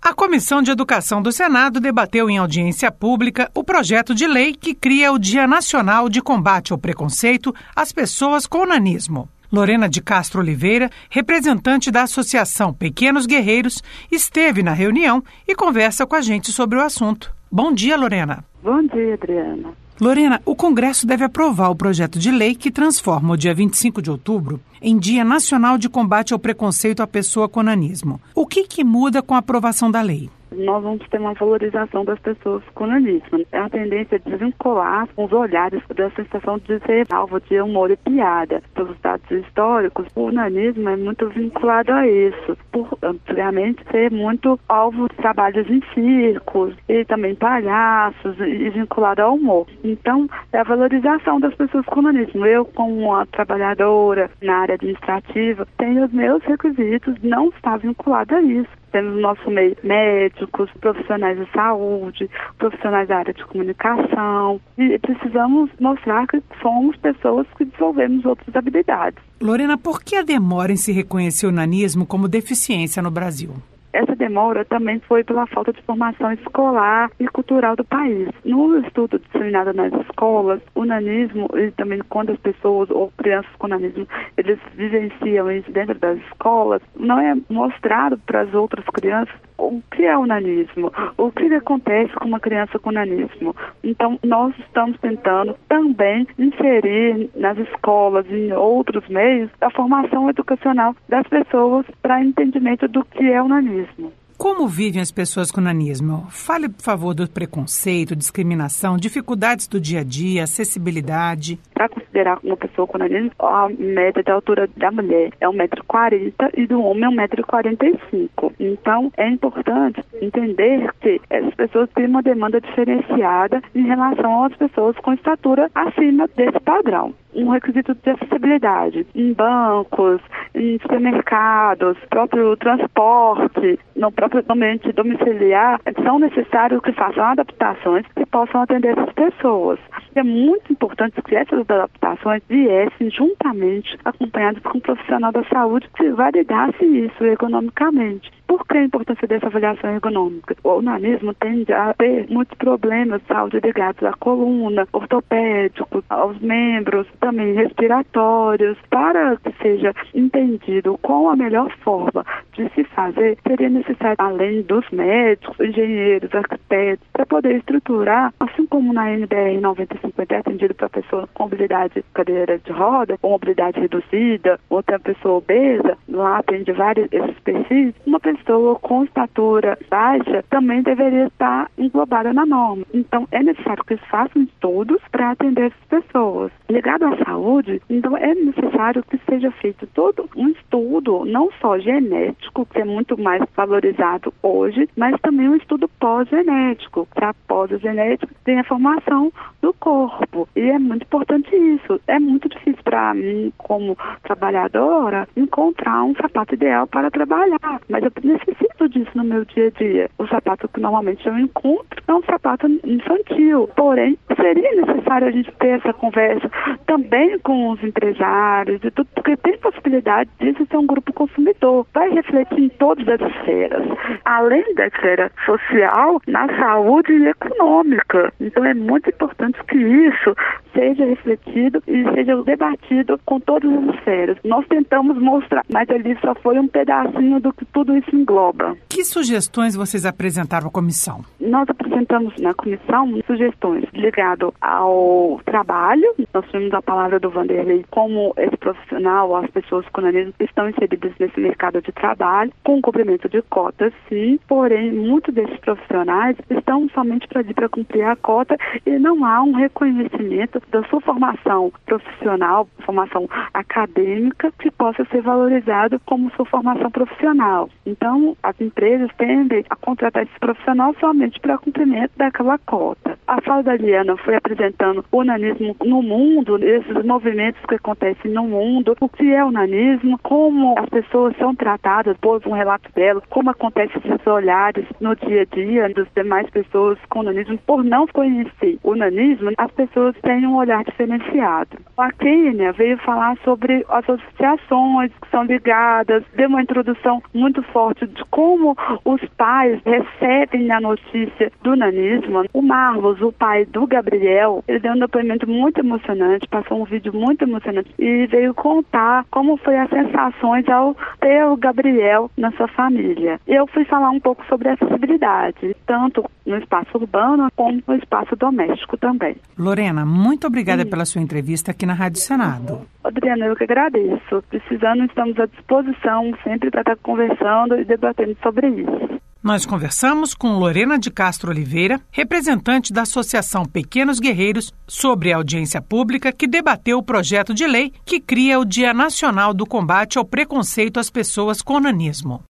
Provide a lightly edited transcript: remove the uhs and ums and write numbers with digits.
A Comissão de Educação do Senado debateu em audiência pública o projeto de lei que cria o Dia Nacional de Combate ao Preconceito às Pessoas com Nanismo. Lorena de Castro Oliveira, representante da Associação Pequenos Guerreiros, esteve na reunião e conversa com a gente sobre o assunto. Bom dia, Lorena. Bom dia, Adriana. Lorena, o Congresso deve aprovar o projeto de lei que transforma o dia 25 de outubro em Dia Nacional de Combate ao Preconceito à Pessoa com Nanismo. O que muda com a aprovação da lei? Nós vamos ter uma valorização das pessoas com nanismo. É uma tendência de desvincular os olhares da sensação de ser alvo de humor e piada. Pelos dados históricos, o nanismo é muito vinculado a isso. Por antigamente ser muito alvo de trabalhos em circos e também palhaços e vinculado ao humor. Então, é a valorização das pessoas com nanismo. Eu, como uma trabalhadora na área administrativa, tenho os meus requisitos, não está vinculado a isso. Temos no nosso meio médicos, profissionais de saúde, profissionais da área de comunicação e precisamos mostrar que somos pessoas que desenvolvemos outras habilidades. Lorena, por que a demora em se reconhecer o nanismo como deficiência no Brasil? Essa demora também foi pela falta de formação escolar e cultural do país. No estudo disseminado nas escolas, o nanismo, e também quando as pessoas ou crianças com nanismo, eles vivenciam isso dentro das escolas, não é mostrado para as outras crianças o que é o nanismo, o que acontece com uma criança com nanismo. Então, nós estamos tentando também inserir nas escolas e em outros meios a formação educacional das pessoas para entendimento do que é o nanismo. Como vivem as pessoas com nanismo? Fale, por favor, do preconceito, discriminação, dificuldades do dia a dia, acessibilidade. Para considerar uma pessoa com nanismo, a média de altura da mulher é 1,40 m e do homem é 1,45 m. Então, é importante entender que essas pessoas têm uma demanda diferenciada em relação às pessoas com estatura acima desse padrão. Um requisito de acessibilidade em bancos, em supermercados, próprio transporte, no próprio ambiente domiciliar, são necessários que façam adaptações que possam atender essas pessoas. É muito importante que essas adaptações viessem juntamente acompanhadas com um profissional da saúde que validasse isso economicamente. Por que a importância dessa avaliação ergonômica? O nanismo tende a ter muitos problemas de saúde ligados à coluna, ortopédicos, aos membros, também respiratórios. Para que seja entendido qual a melhor forma de se fazer, seria necessário, além dos médicos, engenheiros, arquitetos, para poder estruturar, assim como na NBR 9050 é atendido para pessoa com mobilidade cadeira de roda, ou mobilidade reduzida, ou até pessoa obesa, lá atende vários esses perfis, uma pessoa com estatura baixa também deveria estar englobada na norma. Então, é necessário que eles façam estudos para atender essas pessoas. Ligado à saúde, então é necessário que seja feito todo um estudo, não só genético, que é muito mais valorizado hoje, mas também um estudo pós-genético, que após o genético tem a formação do corpo. E é muito importante isso. É muito difícil para mim, como trabalhadora, encontrar um sapato ideal para trabalhar, mas eu necessito disso no meu dia a dia. O sapato que normalmente eu encontro é um sapato infantil, porém seria necessário a gente ter essa conversa também com os empresários e tudo, porque tem possibilidade disso ser um grupo consumidor. Vai refletir em todas as esferas, além da esfera social, na saúde e econômica. Então é muito importante que isso seja refletido e seja debatido com todas as esferas. Nós tentamos mostrar, mas ali só foi um pedacinho do que tudo isso engloba. Que sugestões vocês apresentaram à comissão? Nós apresentamos na comissão sugestões ligadas ao trabalho. Nós tivemos a palavra do Vanderlei, como esse profissional, as pessoas com nanismo estão inseridas nesse mercado de trabalho, com o cumprimento de cotas, sim, porém, muitos desses profissionais estão somente para cumprir a cota e não há um reconhecimento da sua formação profissional, formação acadêmica, que possa ser valorizado como sua formação profissional. Então, as empresas tendem a contratar esse profissional somente para cumprimento daquela cota. A fala da Liana foi apresentando o nanismo no mundo, esses movimentos que acontecem no mundo, o que é o nanismo, como as pessoas são tratadas, pôs um relato dela, como acontecem esses olhares no dia a dia das demais pessoas com nanismo. Por não conhecer o nanismo, as pessoas têm um olhar diferenciado. A Kênia veio falar sobre as associações que são ligadas, deu uma introdução muito forte de como os pais recebem a notícia do nanismo. O Marlos, o pai do Gabriel, ele deu um depoimento muito emocionante, passou um vídeo muito emocionante e veio contar como foi as sensações ao ter o Gabriel na sua família. Eu fui falar um pouco sobre acessibilidade, tanto no espaço urbano como no espaço doméstico também. Lorena, muito obrigada pela sua entrevista aqui na Rádio Senado. Adriana, eu que agradeço. Precisando, estamos à disposição sempre para estar conversando e debatendo sobre isso. Nós conversamos com Lorena de Castro Oliveira, representante da Associação Pequenos Guerreiros, sobre a audiência pública que debateu o projeto de lei que cria o Dia Nacional do Combate ao Preconceito às Pessoas com Nanismo.